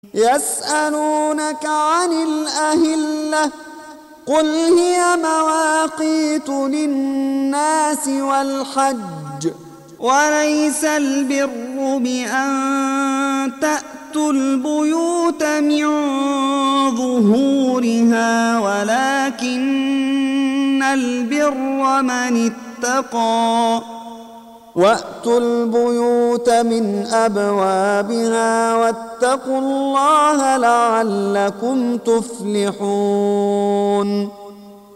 يسألونك عن الأهلة قل هي مواقيت للناس والحج وليس البر بأن تأتوا البيوت من ظهورها ولكن البر من اتقى وأتوا البيوت من أبوابها واتقوا الله لعلكم تفلحون